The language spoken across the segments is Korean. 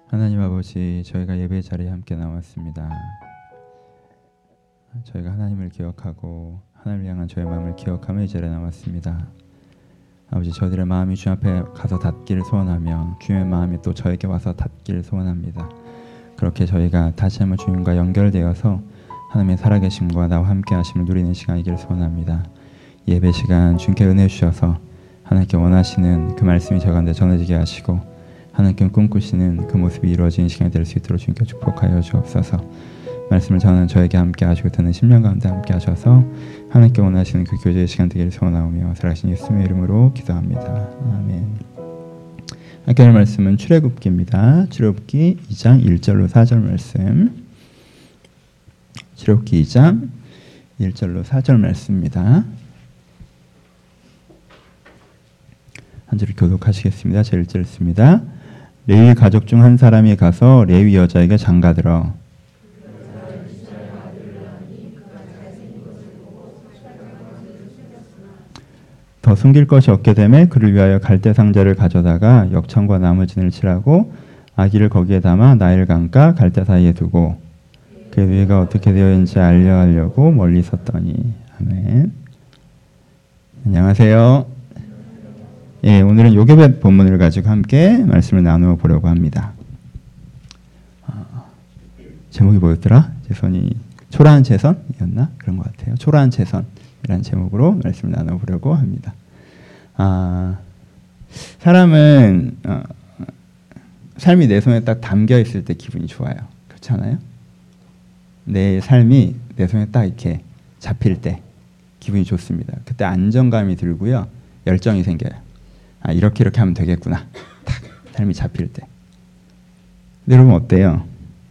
하나님 아버지, 저희가 예배 자리에 함께 나왔습니다. 저희가 하나님을 기억하고 하나님을 향한 저의 마음을 기억하며 이 자리에 나왔습니다. 아버지, 저희들의 마음이 주님 앞에 가서 닿기를 소원하며 주님의 마음이 또 저에게 와서 닿기를 소원합니다. 그렇게 저희가 다시 한번 주님과 연결되어서 하나님의 살아계심과 나와 함께 하심을 누리는 시간이기를 소원합니다. 예배 시간 주님께 은혜 주셔서 하나님께 원하시는 그 말씀이 저 가운데 전해지게 하시고 하나님께 꿈꾸시는 그 모습이 이루어지는 시간이 될 수 있도록 주님께 축복하여 주옵소서. 말씀을 저는 저에게 함께 하시고 듣는 10년 가운데 함께 하셔서 하나님께 원하시는 그 교제의 시간 되기를 소원하오며 살아계신 예수님의 이름으로 기도합니다. 아멘. 함께 할 말씀은 출애굽기입니다. 출애굽기 2장 1절로 4절 말씀. 출애굽기 2장 1절로 4절 말씀입니다. 한 절을 교독하시겠습니다. 제 1절 읽습니다. 레위 가족 중 한 사람이 가서 레위 여자에게 장가들어 더 숨길 것이 없게 되매 그를 위하여 갈대 상자를 가져다가 역청과 나무진을 칠하고 아기를 거기에 담아 나일 강가 갈대 사이에 두고 그 위가 어떻게 되어 있는지 알려하려고 멀리 섰더니. 아멘. 안녕하세요. 예, 오늘은 요괴벳 본문을 가지고 함께 말씀을 나누어 보려고 합니다. 제목이 뭐였더라? 제선이 초라한 채선이었나? 그런 것 같아요. 초라한 채선이라는 제목으로 말씀을 나누어 보려고 합니다. 사람은 삶이 내 손에 딱 담겨 있을 때 기분이 좋아요. 그렇지 않아요? 내 삶이 내 손에 딱 이렇게 잡힐 때 기분이 좋습니다. 그때 안정감이 들고요, 열정이 생겨요. 이렇게 하면 되겠구나. 딱 삶이 잡힐 때. 근데 여러분 어때요?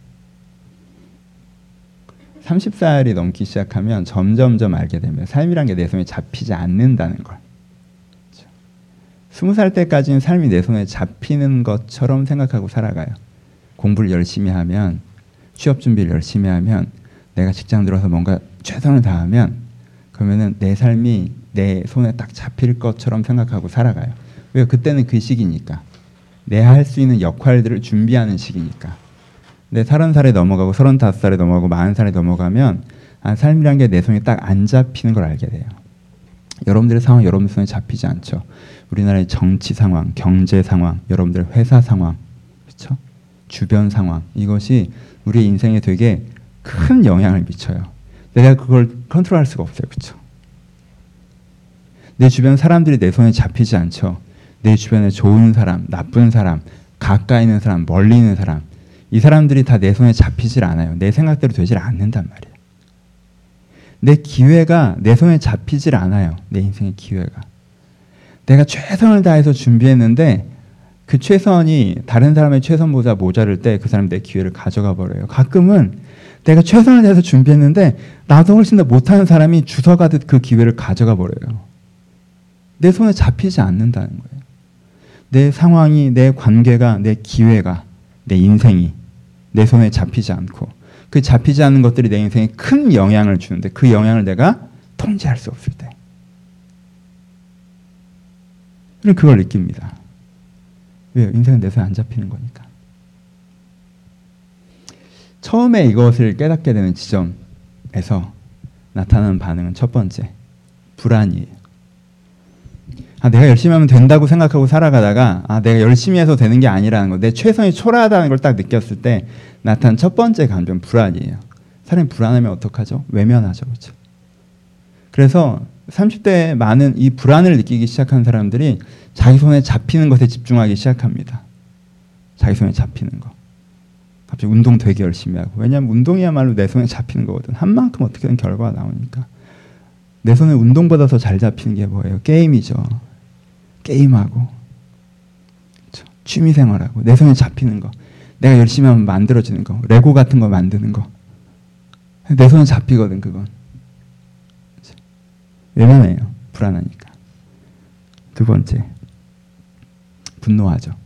30살이 넘기 시작하면 점점점 알게 되면 삶이란 게 내 손에 잡히지 않는다는 걸. 20살 때까지는 삶이 내 손에 잡히는 것처럼 생각하고 살아가요. 공부를 열심히 하면, 취업 준비를 열심히 하면, 내가 직장 들어서 뭔가 최선을 다하면 그러면은 내 삶이 내 손에 딱 잡힐 것처럼 생각하고 살아가요. 왜? 그때는 그 시기니까. 내가 할 수 있는 역할들을 준비하는 시기니까. 근데 30살에 넘어가고 35살에 넘어가고 40살에 넘어가면 삶이란 게 내 손에 딱 안 잡히는 걸 알게 돼요. 여러분들의 상황 여러분들 손에 잡히지 않죠. 우리나라의 정치 상황, 경제 상황, 여러분들의 회사 상황, 그렇죠? 주변 상황, 이것이 우리의 인생에 되게 큰 영향을 미쳐요. 내가 그걸 컨트롤할 수가 없어요. 그렇죠? 내 주변 사람들이 내 손에 잡히지 않죠. 내 주변에 좋은 사람, 나쁜 사람, 가까이 있는 사람, 멀리 있는 사람, 이 사람들이 다 내 손에 잡히질 않아요. 내 생각대로 되질 않는단 말이에요. 내 기회가 내 손에 잡히질 않아요. 내 인생의 기회가. 내가 최선을 다해서 준비했는데 그 최선이 다른 사람의 최선보다 모자랄 때 그 사람이 내 기회를 가져가 버려요. 가끔은 내가 최선을 다해서 준비했는데 나도 훨씬 더 못하는 사람이 주워가듯 그 기회를 가져가 버려요. 내 손에 잡히지 않는다는 거예요. 내 상황이, 내 관계가, 내 기회가, 내 인생이 내 손에 잡히지 않고 그 잡히지 않는 것들이 내 인생에 큰 영향을 주는데 그 영향을 내가 통제할 수 없을 때 그걸 느낍니다. 왜요? 인생은 내 손에 안 잡히는 거니까. 처음에 이것을 깨닫게 되는 지점에서 나타나는 반응은 첫 번째, 불안이에요. 내가 열심히 하면 된다고 생각하고 살아가다가 내가 열심히 해서 되는 게 아니라는 거, 내 최선이 초라하다는 걸 딱 느꼈을 때 나타난 첫 번째 감정, 불안이에요. 사람이 불안하면 어떡하죠? 외면하죠. 그렇죠? 그래서 30대에 많은 이 불안을 느끼기 시작한 사람들이 자기 손에 잡히는 것에 집중하기 시작합니다. 자기 손에 잡히는 거. 갑자기 운동 되게 열심히 하고. 왜냐하면 운동이야말로 내 손에 잡히는 거거든. 한 만큼 어떻게든 결과가 나오니까. 내 손에 운동보다 더 잘 잡히는 게 뭐예요? 게임이죠. 게임하고, 그렇죠? 취미생활하고, 내 손에 잡히는 거, 내가 열심히 하면 만들어지는 거, 레고 같은 거 만드는 거, 내 손에 잡히거든. 그건 그렇죠? 외면해요. 불안하니까. 두 번째, 분노하죠.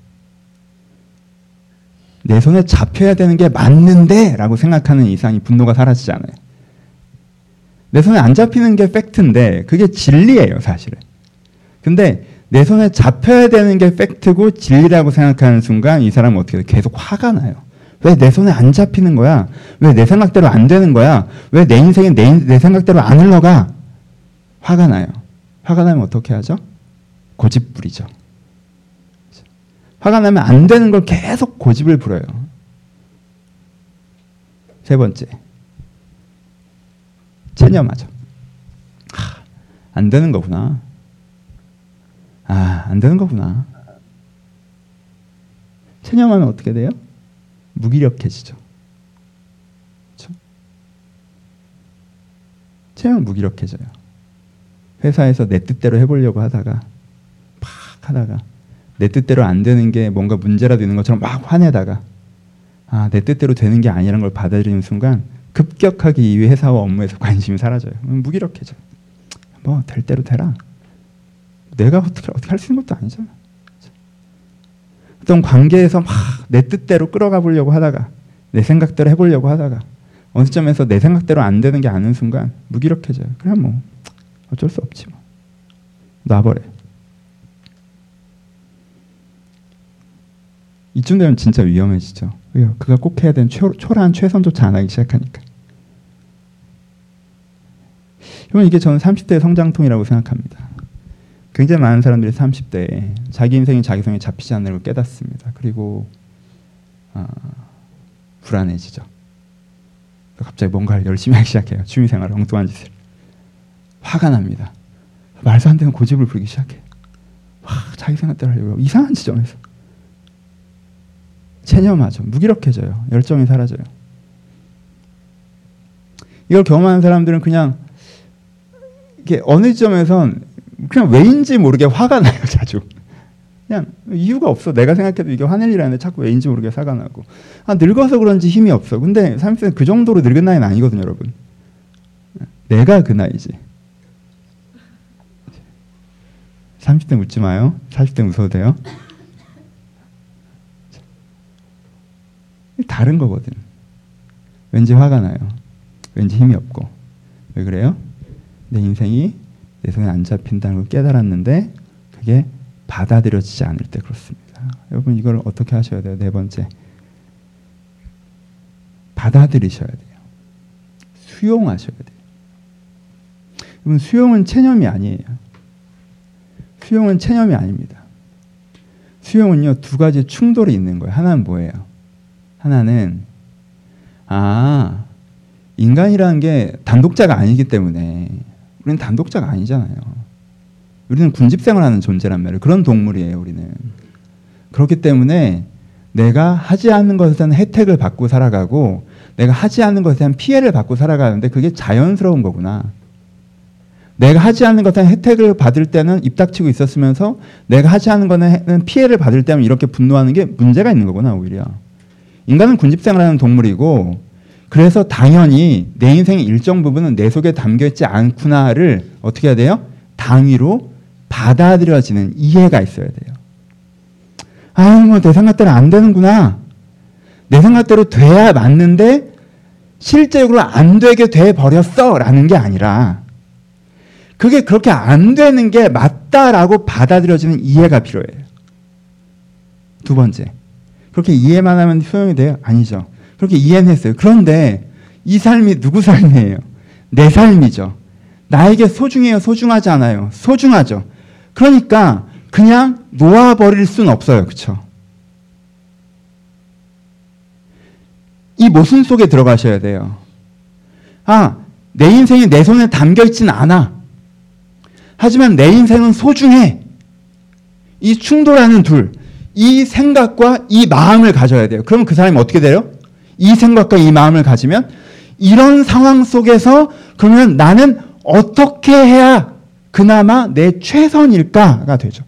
내 손에 잡혀야 되는 게 맞는데 라고 생각하는 이상이 분노가 사라지지 않아요. 내 손에 안 잡히는 게 팩트인데 그게 진리예요. 사실은. 근데 내 손에 잡혀야 되는 게 팩트고 진리라고 생각하는 순간 이 사람은 어떻게 돼? 계속 화가 나요. 왜 내 손에 안 잡히는 거야? 왜 내 생각대로 안 되는 거야? 왜 내 인생이 내 생각대로 안 흘러가? 화가 나요. 화가 나면 어떻게 하죠? 고집 부리죠. 화가 나면 안 되는 걸 계속 고집을 부려요. 세 번째, 체념하죠. 안 되는 거구나. 안 되는 거구나. 체념하면 어떻게 돼요? 무기력해지죠. 그렇죠? 체념은 무기력해져요. 회사에서 내 뜻대로 해보려고 하다가 내 뜻대로 안 되는 게 뭔가 문제라도 있는 것처럼 막 화내다가 내 뜻대로 되는 게 아니라는 걸 받아들이는 순간 급격하게 이 회사와 업무에서 관심이 사라져요. 무기력해져요. 뭐 될 대로 되라. 내가 어떻게 할 수 있는 것도 아니잖아. 어떤 관계에서 막 내 뜻대로 끌어가 보려고 하다가 내 생각대로 해보려고 하다가 어느 점에서 내 생각대로 안 되는 게 아는 순간 무기력해져요. 그냥 뭐 어쩔 수 없지 뭐. 놔버려. 이쯤 되면 진짜 위험해지죠. 왜요? 그가 꼭 해야 되는 초라한 최선조차 안 하기 시작하니까. 이게 저는 30대의 성장통이라고 생각합니다. 굉장히 많은 사람들이 30대에 자기 인생이 자기 손에 잡히지 않는 걸 깨닫습니다. 그리고 불안해지죠. 갑자기 뭔가를 열심히 하기 시작해요. 취미생활 엉뚱한 짓을. 화가 납니다. 말도 안 되는 고집을 부리기 시작해요. 자기 생각대로 하려고 이상한 지점에서. 체념하죠. 무기력해져요. 열정이 사라져요. 이걸 경험하는 사람들은 그냥 이게 어느 지점에선 그냥 왜인지 모르게 화가 나요. 자주. 그냥 이유가 없어. 내가 생각해도 이게 화낼 일 아닌데 자꾸 왜인지 모르게 화가 나고. 늙어서 그런지 힘이 없어. 근데 30대는 그 정도로 늙은 나이는 아니거든요. 여러분. 내가 그 나이지. 30대 묻지 마요. 40대 웃어도 돼요. 다른 거거든. 왠지 화가 나요. 왠지 힘이 없고. 왜 그래요? 내 인생이 내 손에 안 잡힌다는 걸 깨달았는데 그게 받아들여지지 않을 때 그렇습니다. 여러분 이걸 어떻게 하셔야 돼요? 네 번째. 받아들이셔야 돼요. 수용하셔야 돼요. 여러분 수용은 체념이 아니에요. 수용은 체념이 아닙니다. 수용은요, 두 가지 충돌이 있는 거예요. 하나는 뭐예요? 하나는 인간이라는 게 단독자가 아니기 때문에 우리는 단독자가 아니잖아요. 우리는 군집생활하는 존재란 말이에요. 그런 동물이에요. 우리는. 그렇기 때문에 내가 하지 않는 것에 대한 혜택을 받고 살아가고 내가 하지 않는 것에 대한 피해를 받고 살아가는데 그게 자연스러운 거구나. 내가 하지 않는 것에 대한 혜택을 받을 때는 입 닥치고 있었으면서 내가 하지 않는 것에는 피해를 받을 때는 이렇게 분노하는 게 문제가 있는 거구나. 오히려. 인간은 군집생활하는 동물이고 그래서 당연히 내 인생의 일정 부분은 내 속에 담겨있지 않구나를 어떻게 해야 돼요? 당위로 받아들여지는 이해가 있어야 돼요. 뭐 내 생각대로 안 되는구나. 내 생각대로 돼야 맞는데 실제로 안 되게 돼버렸어 라는 게 아니라 그게 그렇게 안 되는 게 맞다라고 받아들여지는 이해가 필요해요. 두 번째. 그렇게 이해만 하면 소용이 돼요? 아니죠. 그렇게 이해는 했어요. 그런데 이 삶이 누구 삶이에요? 내 삶이죠. 나에게 소중해요? 소중하지 않아요? 소중하죠. 그러니까 그냥 놓아버릴 수는 없어요. 그렇죠? 이 모순 속에 들어가셔야 돼요. 내 인생이 내 손에 담겨있진 않아. 하지만 내 인생은 소중해. 이 충돌하는 둘. 이 생각과 이 마음을 가져야 돼요. 그러면 그 사람이 어떻게 돼요? 이 생각과 이 마음을 가지면 이런 상황 속에서 그러면 나는 어떻게 해야 그나마 내 최선일까가 되죠.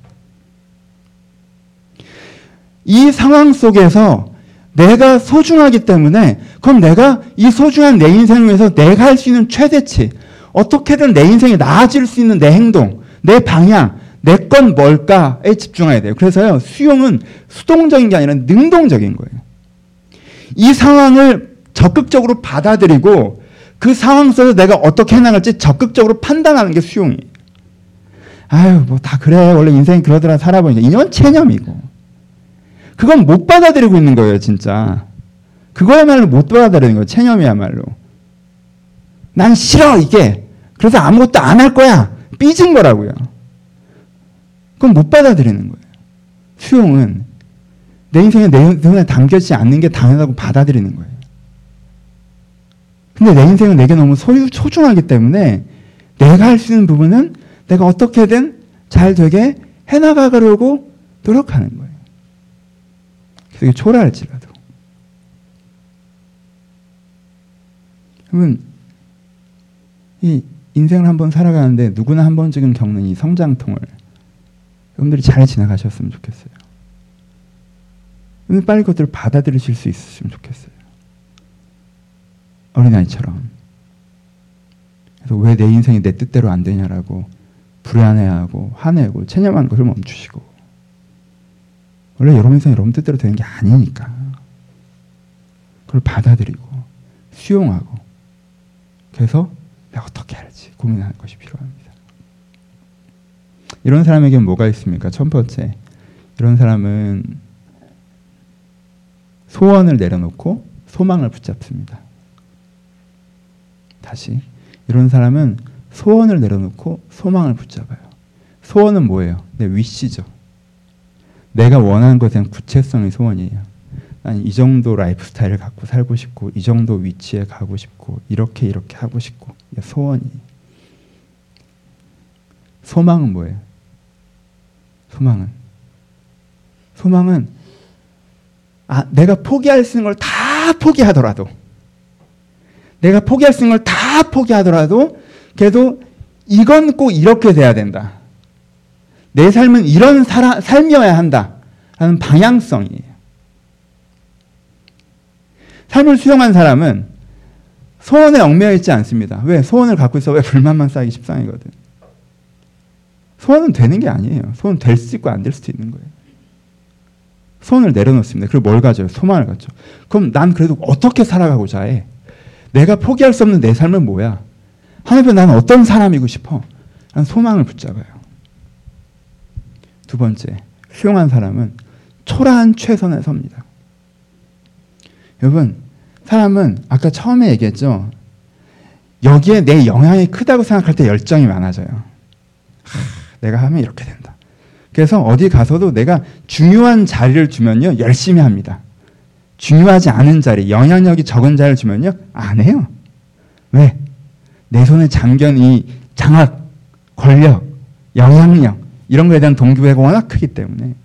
이 상황 속에서 내가 소중하기 때문에 그럼 내가 이 소중한 내 인생을 위해서 내가 할 수 있는 최대치 어떻게든 내 인생이 나아질 수 있는 내 행동, 내 방향 내 건 뭘까에 집중해야 돼요. 그래서요, 수용은 수동적인 게 아니라 능동적인 거예요. 이 상황을 적극적으로 받아들이고 그 상황 속에서 내가 어떻게 해나갈지 적극적으로 판단하는 게 수용이에요. 아유 뭐 다 그래 원래 인생이 그러더라 살아보니까 이건 체념이고 그건 못 받아들이고 있는 거예요 진짜. 그거야말로 못 받아들이는 거예요. 체념이야말로. 난 싫어 이게. 그래서 아무것도 안 할 거야. 삐진 거라고요. 그건 못 받아들이는 거예요. 수용은 내 인생에 내 손에 담겨지지 않는 게 당연하다고 받아들이는 거예요. 근데 내 인생은 내게 너무 소중하기 때문에 내가 할 수 있는 부분은 내가 어떻게든 잘 되게 해나가려고 노력하는 거예요. 그래서 이게 초라할지라도. 그러면 이 인생을 한번 살아가는데 누구나 한 번쯤은 겪는 이 성장통을 여러분들이 잘 지나가셨으면 좋겠어요. 빨리 그것들을 받아들이실 수 있으시면 좋겠어요. 어린아이처럼. 그래서 왜 내 인생이 내 뜻대로 안 되냐라고 불안해하고 화내고 체념하는 것을 멈추시고 원래 여러분 인생이 여러분 뜻대로 되는 게 아니니까 그걸 받아들이고 수용하고 그래서 내가 어떻게 할지 고민하는 것이 필요합니다. 이런 사람에게는 뭐가 있습니까? 첫 번째, 이런 사람은 소원을 내려놓고 소망을 붙잡습니다. 다시, 이런 사람은 소원을 내려놓고 소망을 붙잡아요. 소원은 뭐예요? 내 위시죠. 내가 원하는 것에 대한 구체성의 소원이에요. 난 이 정도 라이프 스타일을 갖고 살고 싶고 이 정도 위치에 가고 싶고 이렇게 하고 싶고 소원이. 소망은 뭐예요? 소망은 내가 포기할 수 있는 걸 다 포기하더라도 그래도 이건 꼭 이렇게 돼야 된다. 내 삶은 이런 삶이어야 한다 라는 방향성이에요. 삶을 수용한 사람은 소원에 얽매여 있지 않습니다. 왜? 소원을 갖고 있어 왜 불만만 쌓이기 십상이거든. 소원은 되는 게 아니에요. 소원은 될 수 있고 안 될 수도 있는 거예요. 소원을 내려놓습니다. 그리고 뭘 가져요? 소망을 가져. 그럼 난 그래도 어떻게 살아가고자 해? 내가 포기할 수 없는 내 삶은 뭐야? 하나님 앞에 나는 어떤 사람이고 싶어? 라는 소망을 붙잡아요. 두 번째, 수용한 사람은 초라한 최선에 섭니다. 여러분, 사람은 아까 처음에 얘기했죠. 여기에 내 영향이 크다고 생각할 때 열정이 많아져요. 내가 하면 이렇게 된다. 그래서 어디 가서도 내가 중요한 자리를 주면요 열심히 합니다. 중요하지 않은 자리, 영향력이 적은 자리를 주면요 안 해요. 왜? 내 손에 잠겨있는 이 장악, 권력, 영향력 이런 거에 대한 동기부여가 워낙 크기 때문에.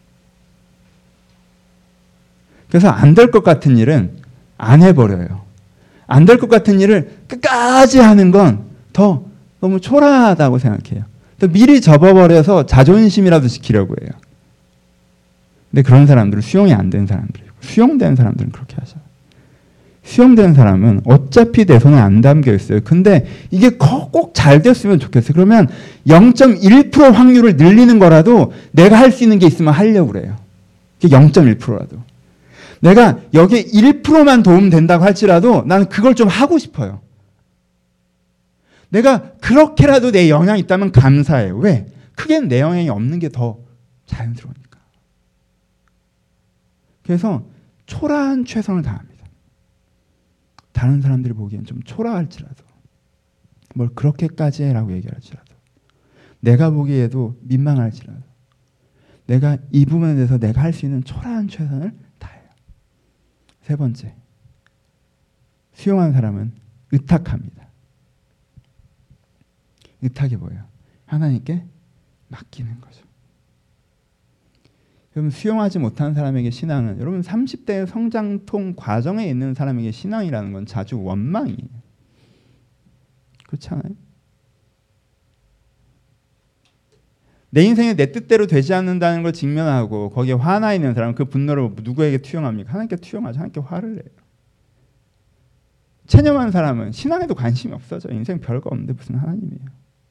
그래서 안 될 것 같은 일은 안 해버려요. 안 될 것 같은 일을 끝까지 하는 건 더 너무 초라하다고 생각해요. 또 미리 접어버려서 자존심이라도 지키려고 해요. 근데 그런 사람들은 수용이 안 된 사람들이고 수용된 사람들은 그렇게 하죠. 수용된 사람은 어차피 내 손에 안 담겨 있어요. 근데 이게 꼭 잘 됐으면 좋겠어요. 그러면 0.1% 확률을 늘리는 거라도 내가 할 수 있는 게 있으면 하려고 그래요. 0.1%라도. 내가 여기에 1%만 도움 된다고 할지라도 나는 그걸 좀 하고 싶어요. 내가 그렇게라도 내 영향이 있다면 감사해요. 왜? 크게는 내 영향이 없는 게 더 자연스러우니까. 그래서 초라한 최선을 다합니다. 다른 사람들이 보기엔 좀 초라할지라도 뭘 그렇게까지 해라고 얘기할지라도 내가 보기에도 민망할지라도 내가 이 부분에 대해서 내가 할 수 있는 초라한 최선을 다해요. 세 번째, 수용한 사람은 의탁합니다. 의탁이 뭐예요? 하나님께 맡기는 거죠. 여러분 수용하지 못한 사람에게 신앙은 여러분 30대 성장통 과정에 있는 사람에게 신앙이라는 건 자주 원망이에요. 그렇지 않아요? 내 인생에 내 뜻대로 되지 않는다는 걸 직면하고 거기에 화나 있는 사람은 그 분노를 누구에게 투영합니까? 하나님께 투영하죠. 하나님께 화를 내요. 체념한 사람은 신앙에도 관심이 없어져. 인생 별거 없는데 무슨 하나님이에요.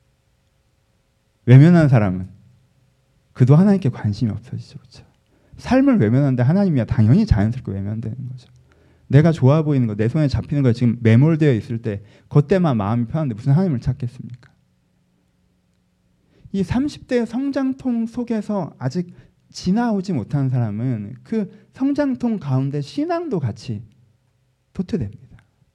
외면한 사람은 그도 하나님께 관심이 없어지죠. 그렇죠? 삶을 외면하는데 하나님이야 당연히 자연스럽게 외면되는 거죠. 내가 좋아 보이는 거, 내 손에 잡히는 거 지금 매몰되어 있을 때 그때만 마음이 편한데 무슨 하나님을 찾겠습니까? 이 30대 성장통 속에서 아직 지나오지 못한 사람은 그 성장통 가운데 신앙도 같이 도태됩니다.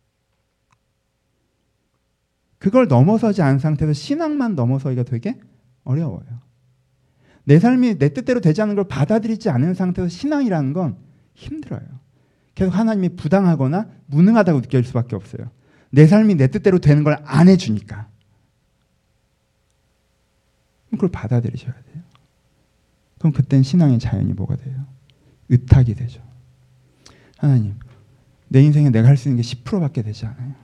그걸 넘어서지 않은 상태에서 신앙만 넘어서기가 되게 어려워요. 내 삶이 내 뜻대로 되지 않는 걸 받아들이지 않은 상태에서 신앙이라는 건 힘들어요. 계속 하나님이 부당하거나 무능하다고 느낄 수밖에 없어요. 내 삶이 내 뜻대로 되는 걸 안 해주니까. 그걸 받아들이셔야 돼요. 그럼 그땐 신앙의 자연이 뭐가 돼요? 의탁이 되죠. 하나님, 내 인생에 내가 할 수 있는 게 10%밖에 되지 않아요.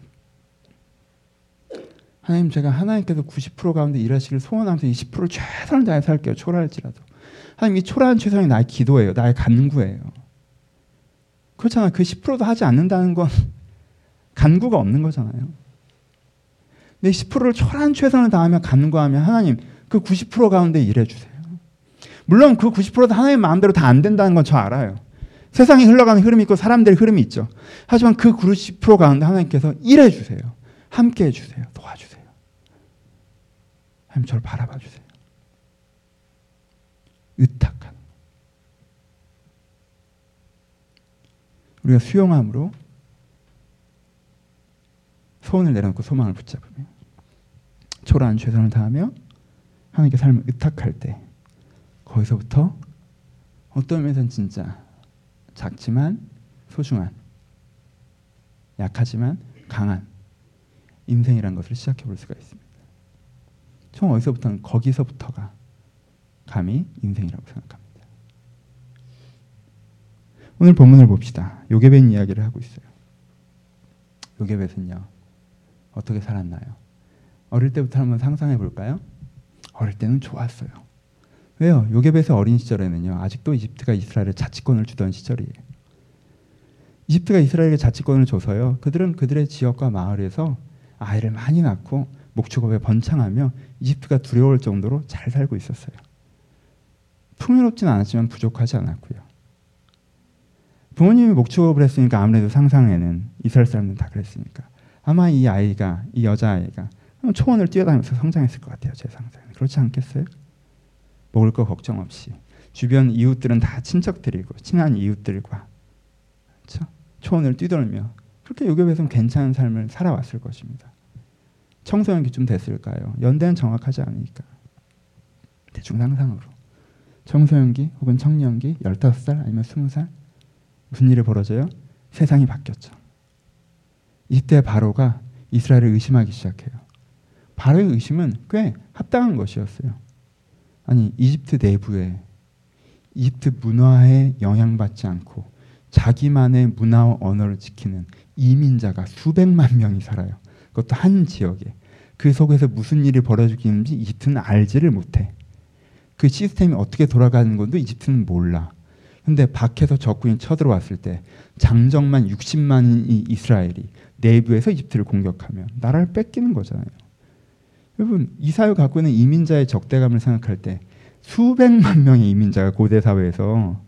하나님, 제가 하나님께서 90% 가운데 일하시길 소원하면서 이 10%를 최선을 다해 살게요. 초라할지라도. 하나님, 이 초라한 최선이 나의 기도예요. 나의 간구예요. 그렇잖아요. 그 10%도 하지 않는다는 건 간구가 없는 거잖아요. 내 10%를 초라한 최선을 다하며 간구하면 하나님, 그 90% 가운데 일해주세요. 물론 그 90%도 하나님 마음대로 다 안 된다는 건 저 알아요. 세상이 흘러가는 흐름이 있고 사람들의 흐름이 있죠. 하지만 그 90% 가운데 하나님께서 일해주세요. 함께 해주세요. 도와주세요. 하나님, 저를 바라봐 주세요. 의탁한. 우리가 수용함으로 소원을 내려놓고 소망을 붙잡으며 초라한 최선을 다하며 하나님께 삶을 의탁할 때 거기서부터 어떤 면에서는 진짜 작지만 소중한, 약하지만 강한 인생이라는 것을 시작해 볼 수가 있습니다. 총 어디서부터는 거기서부터가 감히 인생이라고 생각합니다. 오늘 본문을 봅시다. 요게벳 이야기를 하고 있어요. 요게벳은요, 어떻게 살았나요? 어릴 때부터 한번 상상해 볼까요? 어릴 때는 좋았어요. 왜요? 요게벳의 어린 시절에는요, 아직도 이집트가 이스라엘에 자치권을 주던 시절이에요. 이집트가 이스라엘에 자치권을 줘서요, 그들은 그들의 지역과 마을에서 아이를 많이 낳고 목축업에 번창하며 이집트가 두려울 정도로 잘 살고 있었어요. 풍요롭진 않았지만 부족하지 않았고요. 부모님이 목축업을 했으니까 아무래도 상상에는 이스라엘 사람들은 다 그랬으니까 아마 이 아이가, 이 여자아이가 초원을 뛰어다니면서 성장했을 것 같아요. 제 상상에. 그렇지 않겠어요? 먹을 거 걱정 없이 주변 이웃들은 다 친척들이고 친한 이웃들과 그렇죠? 초원을 뛰돌며 그렇게 요게벳은 괜찮은 삶을 살아왔을 것입니다. 청소년기쯤 됐을까요? 연대는 정확하지 않으니까 대충 상상으로 청소년기 혹은 청년기 15살 아니면 20살 무슨 일이 벌어져요? 세상이 바뀌었죠. 이때 바로가 이스라엘을 의심하기 시작해요. 바로의 의심은 꽤 합당한 것이었어요. 아니, 이집트 내부에 이집트 문화에 영향받지 않고 자기만의 문화와 언어를 지키는 이민자가 수백만 명이 살아요. 그것도 한 지역에. 그 속에서 무슨 일이 벌어지는지 이집트는 알지를 못해. 그 시스템이 어떻게 돌아가는 것도 이집트는 몰라. 근데 밖에서 적군이 쳐들어왔을 때 장정만 60만이 이스라엘이 내부에서 이집트를 공격하면 나라를 뺏기는 거잖아요. 여러분, 이 사회 갖고 있는 이민자의 적대감을 생각할 때 수백만 명의 이민자가 고대 사회에서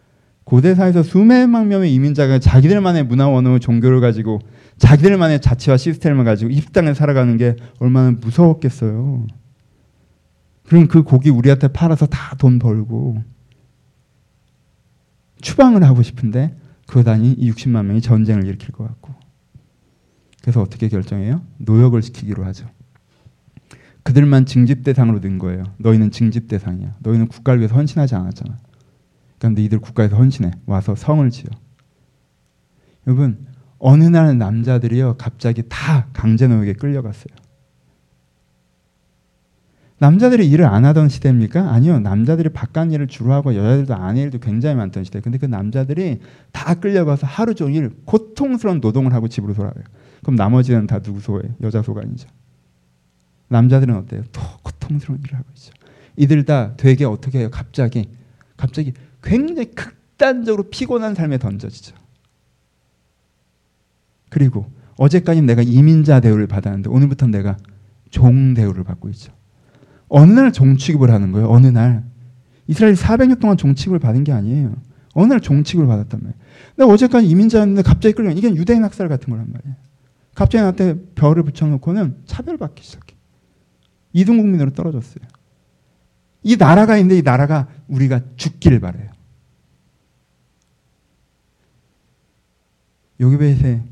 수백만 명의 이민자가 자기들만의 문화, 언어, 종교를 가지고 자기들만의 자치와 시스템을 가지고 이 땅에 살아가는 게 얼마나 무서웠겠어요. 그럼 그 고기 우리한테 팔아서 다 돈 벌고 추방을 하고 싶은데 그러다니 이 60만 명이 전쟁을 일으킬 것 같고. 그래서 어떻게 결정해요? 노역을 시키기로 하죠. 그들만 징집 대상으로 는 거예요. 너희는 징집 대상이야. 너희는 국가를 위해서 헌신하지 않았잖아. 그러니까 너희들 국가에서 헌신해. 와서 성을 지어. 여러분, 어느 날 남자들이요 갑자기 다 강제노역에 끌려갔어요. 남자들이 일을 안 하던 시대입니까? 아니요. 남자들이 바깥 일을 주로 하고 여자들도 아내 일도 굉장히 많던 시대. 근데 그 남자들이 다 끌려가서 하루 종일 고통스러운 노동을 하고 집으로 돌아와요. 그럼 나머지는 다 누구 소예요? 여자 소관이죠. 남자들은 어때요? 더 고통스러운 일을 하고 있죠. 이들 다 되게 어떻게 해요? 갑자기 굉장히 극단적으로 피곤한 삶에 던져지죠. 그리고 어제까지 내가 이민자 대우를 받았는데 오늘부터 내가 종 대우를 받고 있죠. 어느 날 종 취급을 하는 거예요. 어느 날. 이스라엘이 400년 동안 종 취급을 받은 게 아니에요. 어느 날 종 취급을 받았단 말이에요. 내가 어제까지 이민자였는데 갑자기 끌려. 이게 유대인 학살 같은 거란 말이에요. 갑자기 나한테 별을 붙여놓고는 차별받기 시작해. 이등국민으로 떨어졌어요. 이 나라가 있는데 이 나라가 우리가 죽기를 바라요. 요게벳의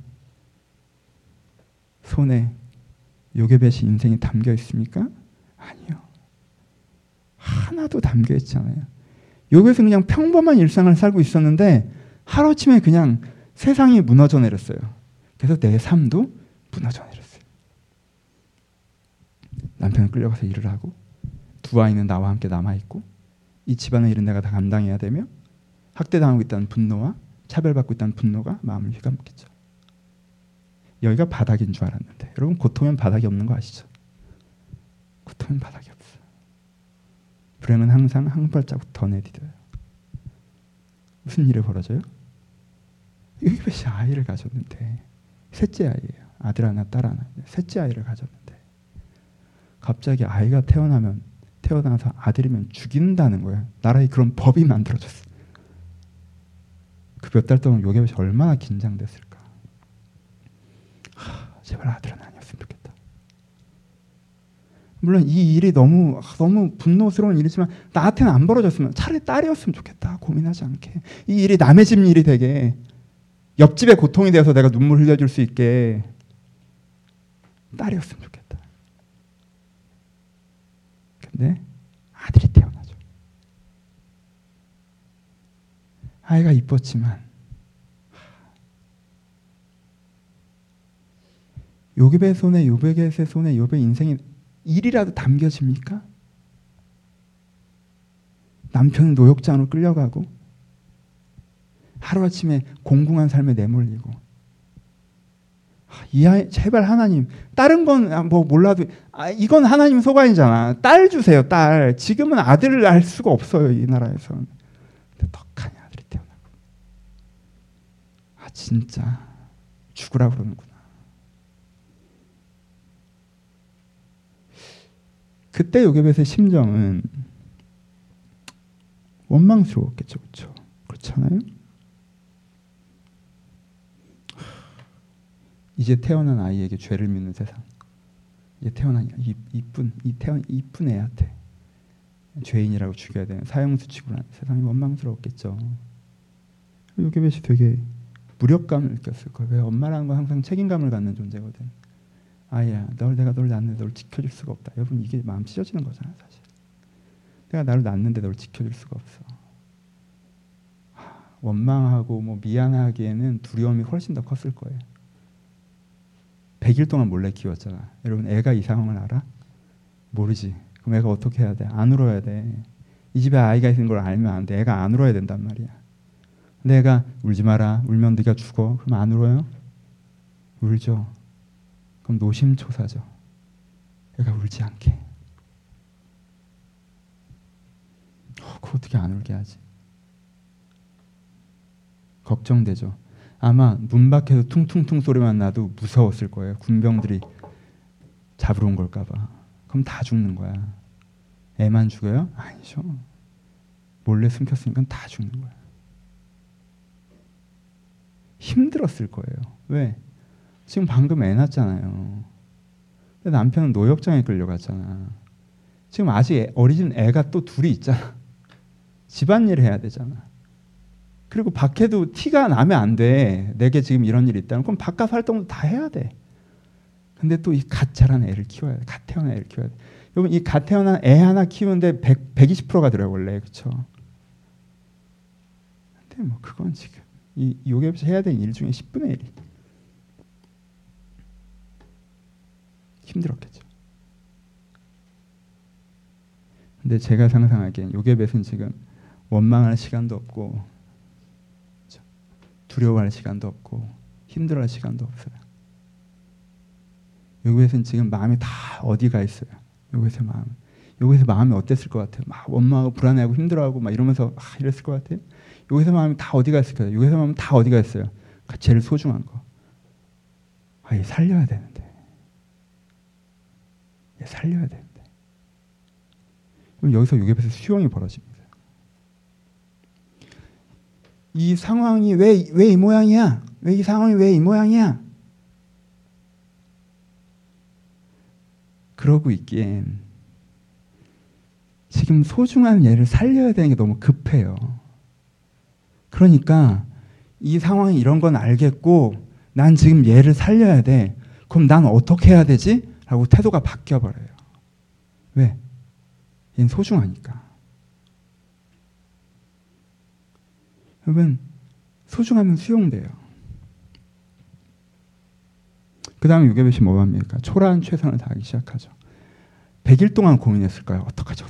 손에 요게벳의 인생이 담겨 있습니까? 아니요. 하나도 담겨 있지 않아요. 요게벳은 그냥 평범한 일상을 살고 있었는데 하루아침에 그냥 세상이 무너져 내렸어요. 그래서 내 삶도 무너져 내렸어요. 남편은 끌려가서 일을 하고 두 아이는 나와 함께 남아있고 이 집안의 일은 내가 다 감당해야 되며 학대당하고 있다는 분노와 차별받고 있다는 분노가 마음을 휘감겠죠. 여기가 바닥인 줄 알았는데 여러분, 고통엔 바닥이 없는 거 아시죠? 고통엔 바닥이 없어요. 불행은 항상 한 발자국 더 내디뎌요. 무슨 일이 벌어져요? 요게벳이 아이를 가졌는데, 셋째 아이예요. 아들 하나 딸 하나. 셋째 아이를 가졌는데 갑자기 아이가 태어나서 아들이면 죽인다는 거예요. 나라에 그런 법이 만들어졌어. 그 몇 달 동안 요게벳이 얼마나 긴장됐을까. 제발 아들은 아니었으면 좋겠다. 물론 이 일이 너무 분노스러운 일이지만 나한테는 안 벌어졌으면 차라리 딸이었으면 좋겠다. 고민하지 않게. 이 일이 남의 집 일이 되게, 옆집에 고통이 되어서 내가 눈물 흘려줄 수 있게 딸이었으면 좋겠다. 근데 아들이 태어나죠. 아이가 이뻤지만 요게벳의 손에 요게벳 인생이 일이라도 담겨집니까? 남편은 노역장으로 끌려가고 하루아침에 공공한 삶에 내몰리고, 이 아이 제발 하나님, 다른 건 뭐 몰라도 이건 하나님 소관이잖아. 딸 주세요, 딸. 지금은 아들을 낳을 수가 없어요, 이 나라에서는. 근데 덕하니 아들이 태어나고, 진짜 죽으라 그러는구나. 그때 요게벳의 심정은 원망스러웠겠죠, 그렇죠? 그렇잖아요? 이제 태어난 아이에게 죄를 묻는 세상. 이제 태어난 이쁜 애한테 죄인이라고 죽여야 되는 사형수 치고 하는 세상이 원망스러웠겠죠. 요게벳이 되게 무력감을 느꼈을 거예요. 왜? 엄마라는 건 항상 책임감을 갖는 존재거든. 아이야, 내가 널 낳는데 널 지켜줄 수가 없다. 여러분, 이게 마음 찢어지는 거잖아요, 사실. 내가 나를 낳는데 널 지켜줄 수가 없어. 원망하고 뭐 미안하기에는 두려움이 훨씬 더 컸을 거예요. 100일 동안 몰래 키웠잖아. 여러분, 애가 이 상황을 알아? 모르지. 그럼 애가 어떻게 해야 돼? 안 울어야 돼. 이 집에 아이가 있는 걸 알면 안 돼. 애가 안 울어야 된단 말이야. 근데 애가 울지 마라. 울면 네가 죽어. 그럼 안 울어요? 울죠. 그럼 노심초사죠. 애가 울지 않게. 그거 어떻게 안 울게 하지? 걱정되죠. 아마 문 밖에서 퉁퉁퉁 소리만 나도 무서웠을 거예요. 군병들이 잡으러 온 걸까 봐. 그럼 다 죽는 거야. 애만 죽어요? 아니죠. 몰래 숨겼으니까 다 죽는 거야. 힘들었을 거예요. 왜? 지금 방금 애 낳았잖아요. 근데 남편은 노역장에 끌려갔잖아. 지금 아직 어린 애가 또 둘이 있잖아. 집안일 해야 되잖아. 그리고 밖에도 티가 나면 안 돼. 내게 지금 이런 일이 있다면. 그럼 바깥 활동도 다 해야 돼. 근데 또 이 갓 자란 애를 키워야 돼. 갓 태어난 애를 키워야 돼. 여러분, 이 갓 태어난 애 하나 키우는데 120%가 들어요, 원래. 그렇죠? 근데 뭐 그건 지금 이 요게벳이 해야 되는 일 중에 10분의 1이. 힘들었겠죠. 근데 제가 상상하기엔 요게벳은 지금 원망할 시간도 없고 두려워할 시간도 없고 힘들어할 시간도 없어요. 요게벳은 지금 마음이 다 어디가 있어요. 요게벳의 마음. 요게벳의 마음이 어땠을 것 같아요. 막 원망하고 불안해하고 힘들어하고 막 이러면서 이랬을 것 같아요. 요게벳의 마음이 다 어디가 있을까요? 요게벳의 마음은 다 어디가 있어요. 제일 소중한 거. 얘 살려야 되는데. 얘 살려야 되는데. 그럼 여기서 요게벳의 수용이 벌어집니다. 이 상황이 왜 이 모양이야? 왜 이 상황이 왜 이 모양이야? 그러고 있기엔 지금 소중한 얘를 살려야 되는 게 너무 급해요. 그러니까 이 상황이 이런 건 알겠고 난 지금 얘를 살려야 돼. 그럼 난 어떻게 해야 되지? 라고 태도가 바뀌어버려요. 왜? 얘는 소중하니까. 여러분, 소중하면 수용돼요. 그 다음에 요괴배신 뭐 합니까? 초라한 최선을 다하기 시작하죠. 100일 동안 고민했을까요? 어떡하지?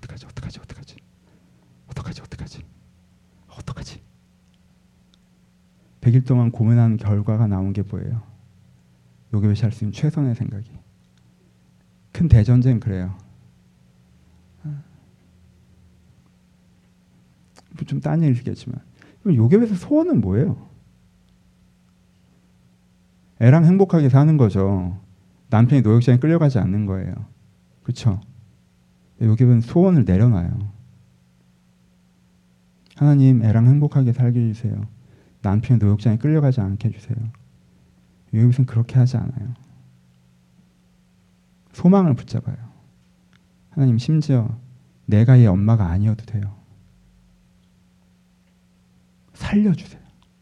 100일 동안 고민한 결과가 나온 게 뭐예요? 요괴배신할 수 있는 최선의 생각이. 큰 대전쟁 그래요. 좀 딴 얘기겠지만 요괴배신 소원은 뭐예요? 애랑 행복하게 사는 거죠. 남편이 노역장에 끌려가지 않는 거예요. 그렇죠? 요괴배신 소원을 내려놔요. 하나님, 애랑 행복하게 살게 해주세요. 남편이 노역장에 끌려가지 않게 해주세요. 요괴배신 그렇게 하지 않아요. 소망을 붙잡아요. 하나님, 심지어 내가 얘 엄마가 아니어도 돼요. 살려주세요.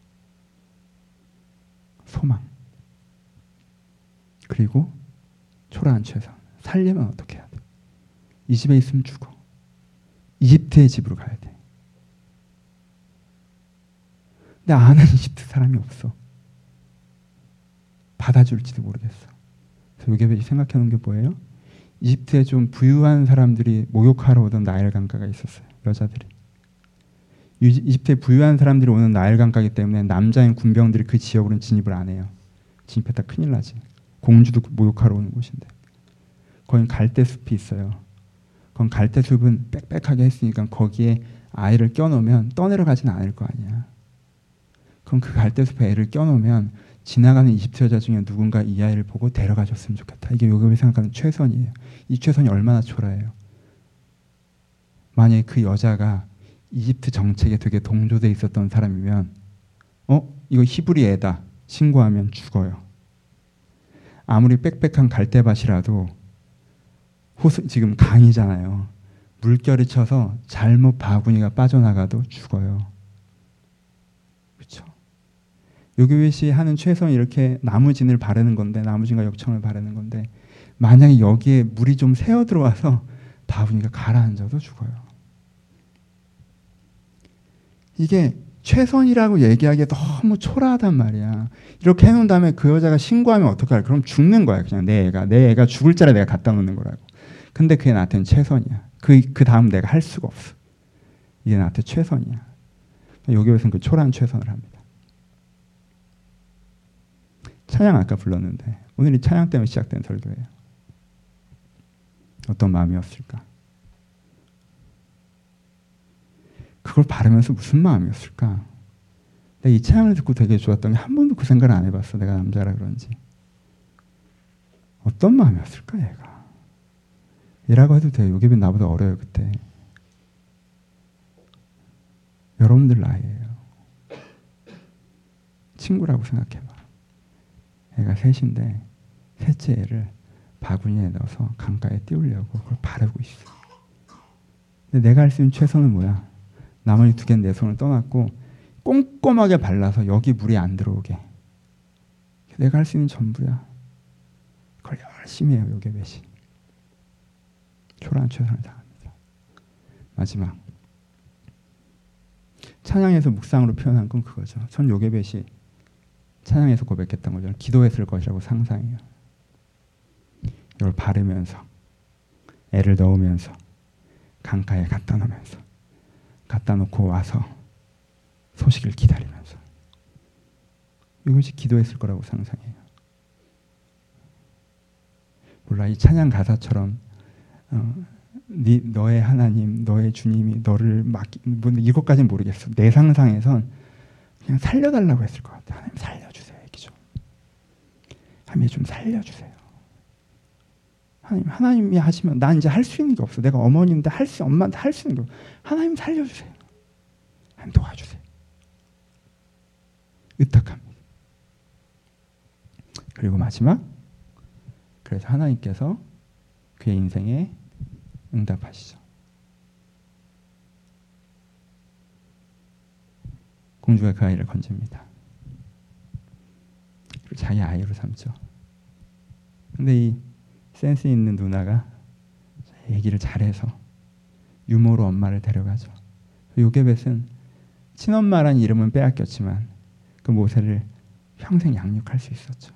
소망. 그리고 초라한 최선. 살려면 어떻게 해야 돼? 이 집에 있으면 죽어. 이집트의 집으로 가야 돼. 근데 아는 이집트 사람이 없어. 받아줄지도 모르겠어. 그래서 요괴배신 생각해 놓은 게 뭐예요? 이집트에 좀 부유한 사람들이 목욕하러 오던 나일 강가가 있었어요. 여자들이. 이집트에 부유한 사람들이 오는 나일 강가이기 때문에 남자인 군병들이 그 지역으로는 진입을 안 해요. 진입했다 큰일 나지. 공주도 목욕하러 오는 곳인데. 거긴 갈대숲이 있어요. 그건 갈대숲은 빽빽하게 했으니까 거기에 아이를 껴놓으면 떠내려가지는 않을 거 아니야. 그럼 그 갈대숲에 애를 껴놓으면 지나가는 이집트 여자 중에 누군가 이 아이를 보고 데려가 줬으면 좋겠다. 이게 요괴배신이 생각하는 최선이에요. 이 최선이 얼마나 초라해요. 만약에 그 여자가 이집트 정책에 되게 동조돼 있었던 사람이면 이거 히브리 애다 신고하면 죽어요. 아무리 빽빽한 갈대밭이라도 지금 강이잖아요. 물결이 쳐서 잘못 바구니가 빠져나가도 죽어요. 그렇죠? 요괴배신 하는 최선이 이렇게 나무진을 바르는 건데, 나무진과 역청을 바르는 건데, 만약에 여기에 물이 좀 새어 들어와서 바구니가 가라앉아도 죽어요. 이게 최선이라고 얘기하기에 너무 초라하단 말이야. 이렇게 해놓은 다음에 그 여자가 신고하면 어떡할? 그럼 죽는 거야. 그냥 내 애가 죽을 자리에 내가 갖다 놓는 거라고. 근데 그게 나한테는 최선이야. 그 다음 내가 할 수가 없어. 이게 나한테 최선이야. 요괴배신은 그 초라한 최선을 합니다. 찬양 아까 불렀는데 오늘이 찬양 때문에 시작된 설교예요. 어떤 마음이었을까? 그걸 바르면서 무슨 마음이었을까? 내가 이 찬양을 듣고 되게 좋았던 게 한 번도 그 생각을 안 해봤어. 내가 남자라 그런지. 어떤 마음이었을까 얘가? 얘라고 해도 돼요. 요괴배신 나보다 어려요 그때. 여러분들 나이에요. 친구라고 생각해봐. 애가 셋인데 셋째 애를 바구니에 넣어서 강가에 띄우려고 그걸 바르고 있어. 근데 내가 할 수 있는 최선은 뭐야? 나머지 두 개는 내 손을 떠났고 꼼꼼하게 발라서 여기 물이 안 들어오게. 내가 할 수 있는 전부야. 그걸 열심히 해요. 요괴배신. 초라한 최선을 다합니다. 마지막. 찬양에서 묵상으로 표현한 건 그거죠. 전 요괴배신 찬양에서 고백했던 거죠. 기도했을 것이라고 상상해요. 이걸 바르면서 애를 넣으면서 강가에 갖다 놓으면서 갖다 놓고 와서 소식을 기다리면서 이것이 기도했을 거라고 상상해요. 몰라 이 찬양 가사처럼 너의 하나님, 너의 주님이 너를 이것까지는 모르겠어. 내 상상에선 그냥 살려달라고 했을 것 같아. 하나님 살려주세요. 얘기 좀. 하나님 좀 살려주세요. 하나님이 하시면 난 이제 할 수 있는 게 없어. 내가 어머니인데 엄마한테 할 수 있는 게 없어. 하나님 살려주세요. 하나님 도와주세요. 의탁합니다. 그리고 마지막, 그래서 하나님께서 그의 인생에 응답하시죠. 공주가 그 아이를 건집니다. 그리고 자기 아이로 삼죠. 근데 이 센스 있는 누나가 얘기를 잘해서 유머로 엄마를 데려가죠. 요게벳은 친엄마란 이름은 빼앗겼지만 그 모세를 평생 양육할 수 있었죠.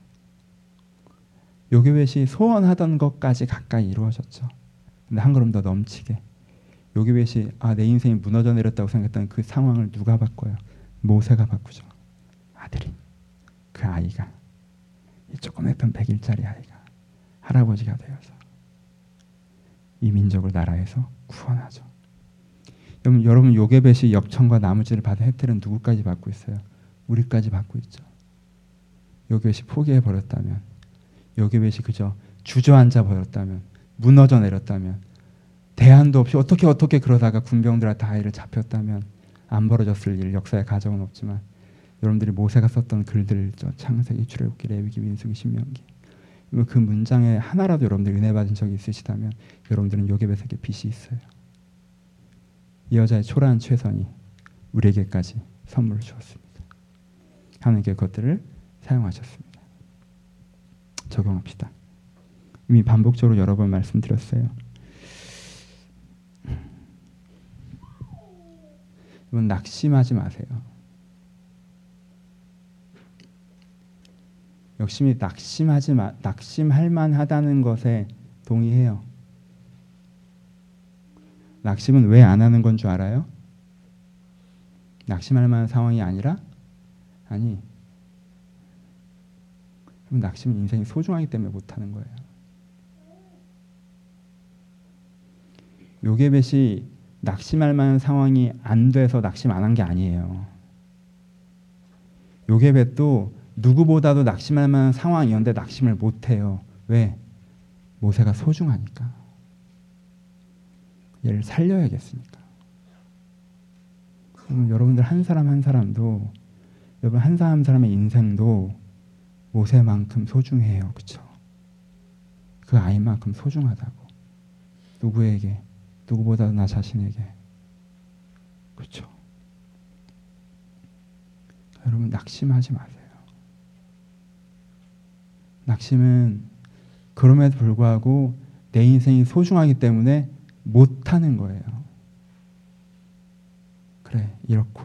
요게벳이 소원하던 것까지 가까이 이루어졌죠. 근데 한 걸음 더 넘치게 요게벳이 내 인생이 무너져 내렸다고 생각했던 그 상황을 누가 바꿔요? 모세가 바꾸죠. 아들이, 그 아이가, 이 조그맣던 100일짜리 아이가 할아버지가 되어서 이 민족을 나라에서 구원하죠. 여러분 요게벳이 엽청과 나무질을 받은 혜택은 누구까지 받고 있어요? 우리까지 받고 있죠. 요게벳이 포기해버렸다면, 요게벳이 그저 주저앉아 버렸다면, 무너져 내렸다면, 대안도 없이 어떻게 그러다가 군병들한테 아이를 잡혔다면 안 벌어졌을 일, 역사의 가정은 없지만 여러분들이 모세가 썼던 글들, 창세기, 출애굽기, 레위기, 민수기, 신명기, 그 문장에 하나라도 여러분들 은혜 받은 적이 있으시다면 여러분들은 요게벳에게 빚이 있어요. 이 여자의 초라한 최선이 우리에게까지 선물을 주었습니다. 하나님께 그것들을 사용하셨습니다. 적용합시다. 이미 반복적으로 여러 번 말씀드렸어요. 여러분 낙심하지 마세요. 역시 낙심할 만하다는 것에 동의해요. 낙심은 왜 안 하는 건 줄 알아요? 낙심할 만한 상황이 아니라 낙심은 인생이 소중하기 때문에 못하는 거예요. 요게벳이 낙심할 만한 상황이 안 돼서 낙심 안 한 게 아니에요. 요게벳도 누구보다도 낙심할 만한 상황이었는데 낙심을 못해요. 왜? 모세가 소중하니까. 얘를 살려야겠으니까. 여러분들 한 사람 한 사람도, 여러분 한 사람 한 사람의 인생도 모세만큼 소중해요. 그렇죠? 그 아이만큼 소중하다고. 누구에게? 누구보다 나 자신에게. 그렇죠? 여러분 낙심하지 마세요. 낙심은 그럼에도 불구하고 내 인생이 소중하기 때문에 못하는 거예요. 그래, 이렇고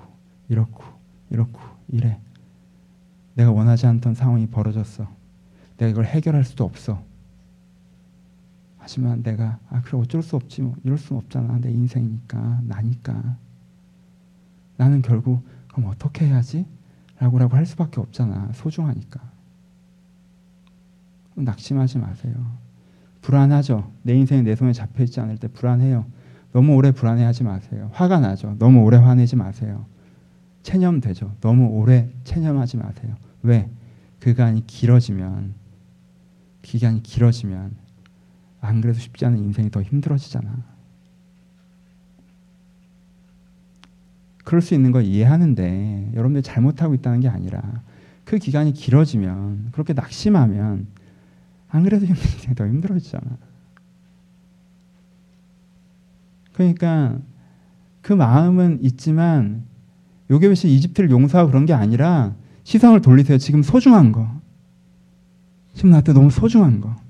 이래. 내가 원하지 않던 상황이 벌어졌어. 내가 이걸 해결할 수도 없어. 하지만 내가 그래 어쩔 수 없지 뭐. 이럴 수는 없잖아. 내 인생이니까, 나니까. 나는 결국 그럼 어떻게 해야지? 라고 할 수밖에 없잖아. 소중하니까. 낙심하지 마세요. 불안하죠. 내 인생이 내 손에 잡혀있지 않을 때 불안해요. 너무 오래 불안해하지 마세요. 화가 나죠. 너무 오래 화내지 마세요. 체념되죠. 너무 오래 체념하지 마세요. 왜? 기간이 길어지면 안 그래도 쉽지 않은 인생이 더 힘들어지잖아. 그럴 수 있는 걸 이해하는데 여러분들이 잘못하고 있다는 게 아니라 그 기간이 길어지면, 그렇게 낙심하면 안 그래도 인생이 더 힘들어지잖아. 그러니까 그 마음은 있지만 요게벳이 이집트를 용서하고 그런 게 아니라 시선을 돌리세요. 지금 소중한 거. 지금 나한테 너무 소중한 거.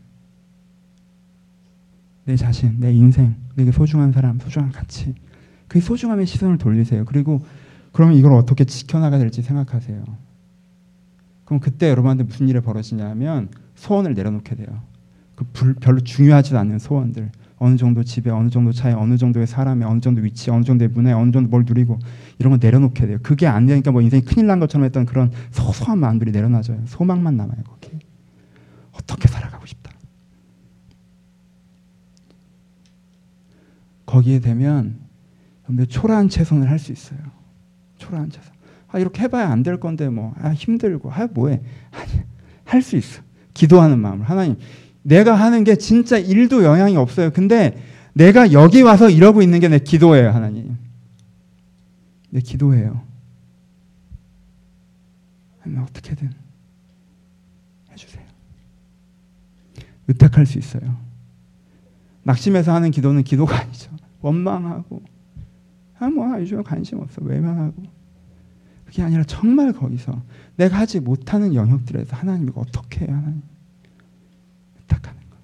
내 자신, 내 인생, 내게 소중한 사람, 소중한 가치. 그 소중함에 시선을 돌리세요. 그리고 그러면 이걸 어떻게 지켜나가야 될지 생각하세요. 그럼 그때 여러분한테 무슨 일이 벌어지냐면 소원을 내려놓게 돼요. 별로 중요하지도 않는 소원들. 어느 정도 집에, 어느 정도 차에, 어느 정도의 사람에, 어느 정도 위치, 어느 정도의 문화에, 어느 정도 뭘 누리고 이런 거 내려놓게 돼요. 그게 안 되니까 뭐 인생이 큰일 난 것처럼 했던 그런 소소한 마음들이 내려놔져요. 소망만 남아요. 거기. 어떻게 살아가고 싶다. 거기에 되면 초라한 최선을 할 수 있어요. 초라한 최선. 이렇게 해봐야 안 될 건데 뭐 힘들고 뭐해. 할 수 있어. 기도하는 마음을. 하나님, 내가 하는 게 진짜 일도 영향이 없어요. 근데 내가 여기 와서 이러고 있는 게 내 기도예요. 하나님. 내 기도예요. 하나님 어떻게든 해주세요. 의탁할 수 있어요. 낙심해서 하는 기도는 기도가 아니죠. 원망하고 요즘에 관심 없어. 외면하고. 그게 아니라 정말 거기서 내가 하지 못하는 영역들에서 하나님이 어떻게 해요? 하나님 부탁하는 거.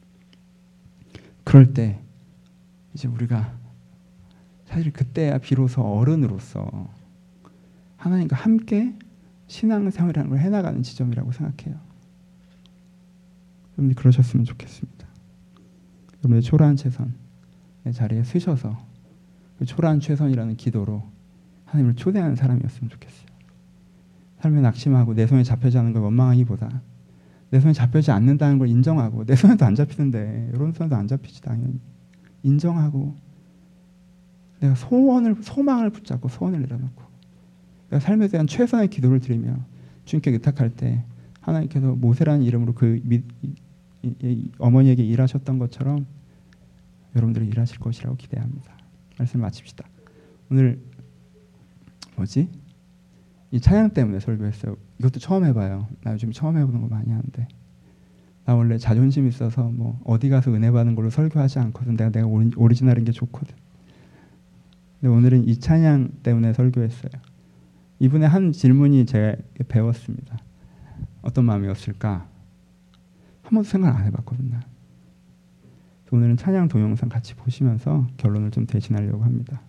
그럴 때 이제 우리가 사실 그때야 비로소 어른으로서 하나님과 함께 신앙생활이라는 걸 해나가는 지점이라고 생각해요. 여러분들 그러셨으면 좋겠습니다. 여러분들 초라한 최선의 자리에 서셔서 그 초라한 최선이라는 기도로 하나님을 초대하는 사람이었으면 좋겠어요. 삶에 낙심하고 내 손에 잡혀지 않는 걸 원망하기보다 내 손에 잡혀지 않는다는 걸 인정하고 내 손에도 안 잡히는데 여러분 손에도 안 잡히지 당연히 인정하고 내가 소망을 붙잡고 소원을 내려놓고 내가 삶에 대한 최선의 기도를 드리며 주님께 의탁할 때 하나님께서 모세라는 이름으로 어머니에게 일하셨던 것처럼 여러분들이 일하실 것이라고 기대합니다. 말씀 마칩시다. 오늘 이 찬양 때문에 설교했어요. 이것도 처음 해봐요. 나 요즘 처음 해보는 거 많이 하는데 나 원래 자존심 있어서 뭐 어디 가서 은혜 받는 걸로 설교하지 않거든. 내가 오리지널인 게 좋거든. 근데 오늘은 이 찬양 때문에 설교했어요. 이분의 한 질문이 제가 배웠습니다. 어떤 마음이었을까? 한 번도 생각 안 해봤거든요. 오늘은 찬양 동영상 같이 보시면서 결론을 좀 대신하려고 합니다.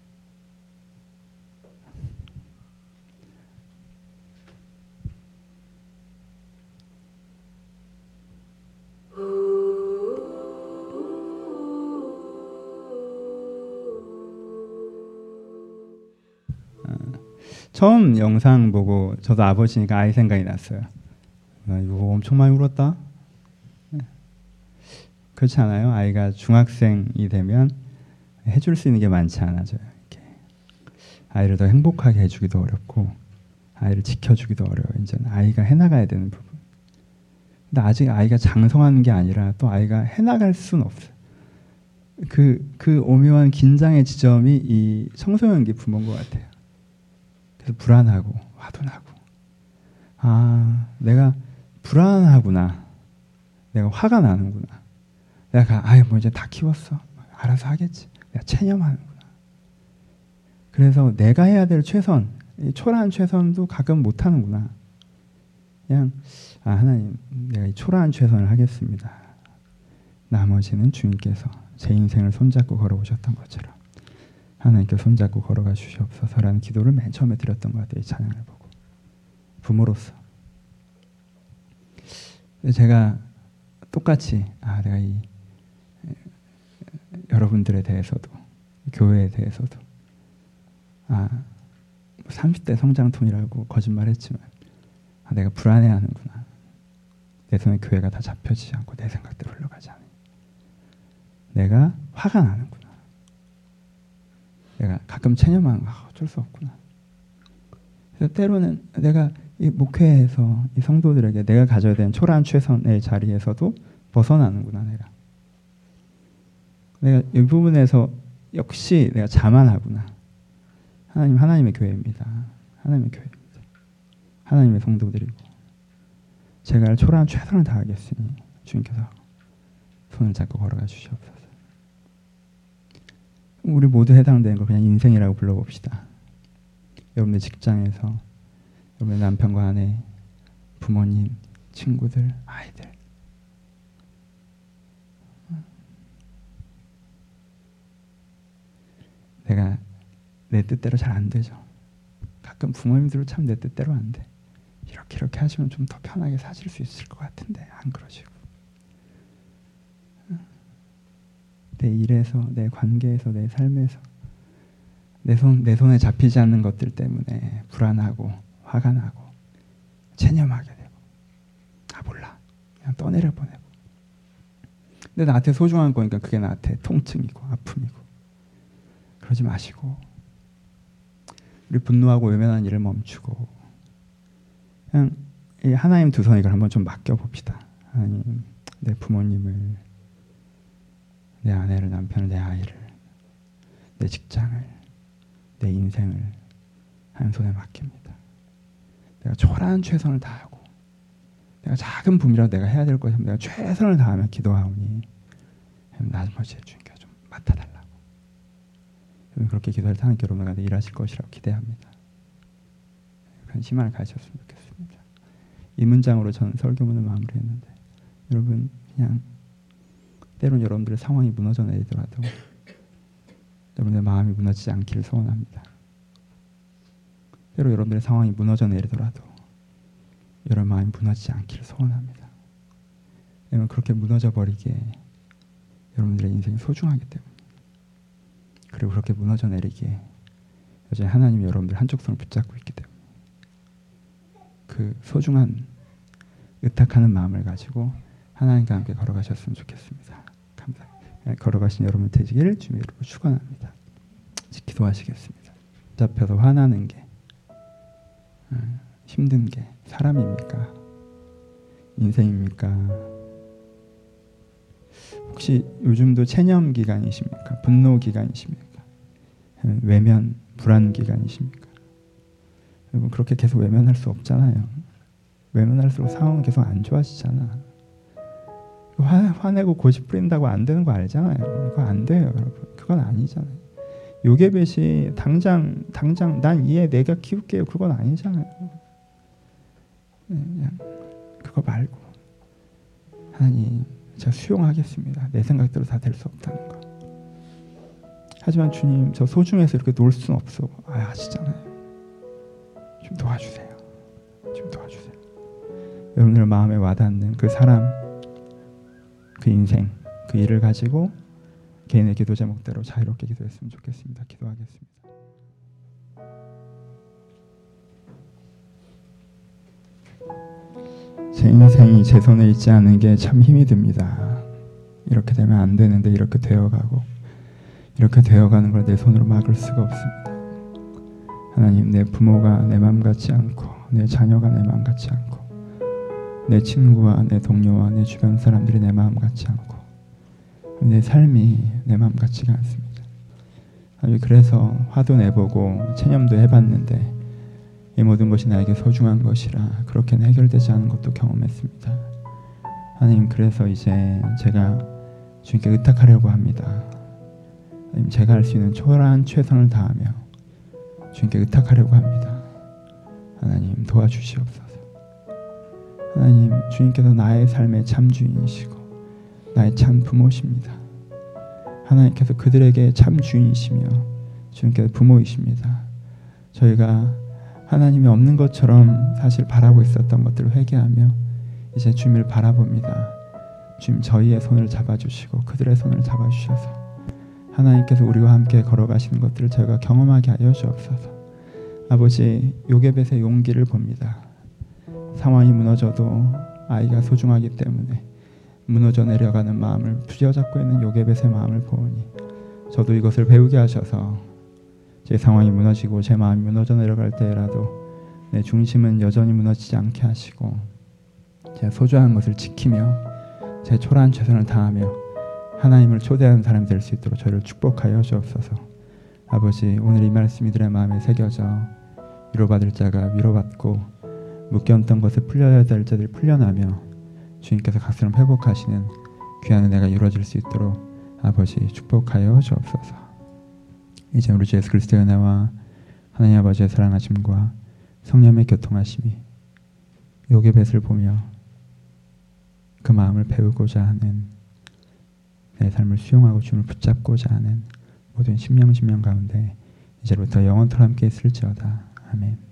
처음 영상 보고 저도 아버지니까 아이 생각이 났어요. 이거 엄청 많이 울었다. 그렇지 않아요? 아이가 중학생이 되면 해줄 수 있는 게 많지 않아져요. 이렇게. 아이를 더 행복하게 해주기도 어렵고 아이를 지켜주기도 어려워요. 이제는 아이가 해나가야 되는 부분. 근데 아직 아이가 장성하는 게 아니라 또 아이가 해나갈 수는 없어요. 그 오묘한 긴장의 지점이 이 청소년기 부모인 것 같아요. 그래서 불안하고 화도 나고 내가 불안하구나. 내가 화가 나는구나. 내가 뭐 이제 다 키웠어. 알아서 하겠지. 내가 체념하는구나. 그래서 내가 해야 될 최선, 이 초라한 최선도 가끔 못하는구나. 그냥 하나님, 내가 이 초라한 최선을 하겠습니다. 나머지는 주님께서 제 인생을 손잡고 걸어오셨던 것처럼 하나님께 손잡고 걸어가 주시옵소서라는 기도를 맨 처음에 드렸던 것 같아요. 이 찬양을 보고 부모로서 제가 똑같이 내가 이 여러분들에 대해서도 교회에 대해서도 30대 성장통이라고 거짓말했지만 내가 불안해하는구나. 내 손에 교회가 다 잡혀지지 않고 내 생각대로 흘러가지 않으니 내가 화가 나는구나. 내가 가끔 체념하는 거 어쩔 수 없구나. 그래서 때로는 내가 이 목회에서 이 성도들에게 내가 가져야 되는 초라한 최선의 자리에서도 벗어나는구나. 내가 이 부분에서 역시 내가 자만하구나. 하나님의 교회입니다. 하나님의 교회입니다. 하나님의 성도들이고 제가 초라한 최선을 다하겠으니 주님께서 손을 잡고 걸어가 주시옵소서. 우리 모두 해당되는 걸 그냥 인생이라고 불러봅시다. 여러분의 직장에서 여러분의 남편과 아내, 부모님, 친구들, 아이들 내가 내 뜻대로 잘 안 되죠. 가끔 부모님들도 참 내 뜻대로 안 돼. 이렇게 하시면 좀 더 편하게 사실 수 있을 것 같은데 안 그러시고 내 일에서, 내 관계에서, 내 삶에서 내 손에 잡히지 않는 것들 때문에 불안하고 화가 나고 체념하게 되고 몰라 그냥 떠내려 보내고 근데 나한테 소중한 거니까 그게 나한테 통증이고 아픔이고 그러지 마시고 우리 분노하고 외면하는 일을 멈추고 그냥 하나님 두 손에 이걸 한번 좀 맡겨봅시다. 하나님, 내 부모님을, 내 아내를, 남편을, 내 아이를, 내 직장을, 내 인생을 하나님 손에 맡깁니다. 내가 초라한 최선을 다하고 내가 작은 부분이라도 내가 해야 될 것이면 내가 최선을 다하며 기도하오니 나머지 주님께 좀 맡아달라고. 그렇게 기도할 때 하나님께 여러분과 일하실 것이라고 기대합니다. 그런 희망을 가지셨으면 좋겠습니다. 이 문장으로 저는 설교문을 마무리했는데 여러분 그냥 때론 여러분들의 상황이 무너져 내리더라도 여러분의 마음이 무너지지 않기를 소원합니다. 때로 여러분들의 상황이 무너져 내리더라도 여러분 마음이 무너지지 않기를 소원합니다. 왜냐하면 그렇게 무너져 버리기에 여러분들의 인생이 소중하기 때문에 그리고 그렇게 무너져 내리기에 여전히 하나님이 여러분들 한쪽 손을 붙잡고 있기 때문에 그 소중한 의탁하는 마음을 가지고 하나님과 함께 걸어가셨으면 좋겠습니다. 감사합니다. 걸어가신 여러분 되시기를 주님의 이름으로 축원합니다. 기도하시겠습니다. 잡혀서 화나는 게 힘든 게 사람입니까? 인생입니까? 혹시 요즘도 체념 기간이십니까? 분노 기간이십니까? 외면, 불안 기간이십니까? 여러분 그렇게 계속 외면할 수 없잖아요. 외면할수록 상황은 계속 안 좋아지잖아. 화내고 고집 부린다고 안 되는 거 알잖아요. 그거 안 돼요, 여러분. 그건 아니잖아요. 요게벳이 당장 난 얘 내가 키울게요. 그건 아니잖아요. 그냥 그거 말고 하나님 제가 수용하겠습니다. 내 생각대로 다 될 수 없다는 거. 하지만 주님 저 소중해서 이렇게 놀 수는 없어. 아시잖아요. 좀 도와주세요. 좀 도와주세요. 여러분들 마음에 와닿는 그 사람, 그 인생, 그 일을 가지고 개인의 기도 제목대로 자유롭게 기도했으면 좋겠습니다. 기도하겠습니다. 제 인생이 제 손에 있지 않은 게 참 힘이 듭니다. 이렇게 되면 안 되는데 이렇게 되어가고 이렇게 되어가는 걸 내 손으로 막을 수가 없습니다. 하나님 내 부모가 내 마음 같지 않고 내 자녀가 내 마음 같지 않고 내 친구와 내 동료와 내 주변 사람들이 내 마음 같지 않고 내 삶이 내 마음 같지가 않습니다. 그래서 화도 내보고 체념도 해봤는데 이 모든 것이 나에게 소중한 것이라 그렇게는 해결되지 않은 것도 경험했습니다. 하나님 그래서 이제 제가 주님께 의탁하려고 합니다. 하나님 제가 할 수 있는 초라한 최선을 다하며 주님께 의탁하려고 합니다. 하나님 도와주시옵소서. 하나님 주님께서 나의 삶의 참 주인이시고 나의 참 부모십니다. 하나님께서 그들에게 참 주인이시며 주님께서 부모이십니다. 저희가 하나님이 없는 것처럼 사실 바라고 있었던 것들을 회개하며 이제 주님을 바라봅니다. 주님 저희의 손을 잡아주시고 그들의 손을 잡아주셔서 하나님께서 우리와 함께 걸어가시는 것들을 저희가 경험하게 하여 주옵소서. 아버지 요게벳의 용기를 봅니다. 상황이 무너져도 아이가 소중하기 때문에 무너져 내려가는 마음을 부여잡고 있는 요게벳의 마음을 보니 저도 이것을 배우게 하셔서 제 상황이 무너지고 제 마음이 무너져 내려갈 때라도 내 중심은 여전히 무너지지 않게 하시고 제 소중한 것을 지키며 제 초라한 최선을 다하며 하나님을 초대하는 사람이 될 수 있도록 저를 축복하여 주옵소서. 아버지 오늘 이 말씀이 이들의 마음에 새겨져 위로받을 자가 위로받고 묶였던 것을 풀려야 될 자들이 풀려나며 주님께서 각처럼 회복하시는 귀한 은혜가 이루어질 수 있도록 아버지 축복하여 주옵소서. 이제 우리 주 예수 그리스도의 은혜와 하나님 아버지의 사랑하심과 성령의 교통하심이 요게벳을 보며 그 마음을 배우고자 하는 내 삶을 수용하고 주님을 붙잡고자 하는 모든 신명 가운데 이제부터 영원토록 함께 있을지어다. 아멘.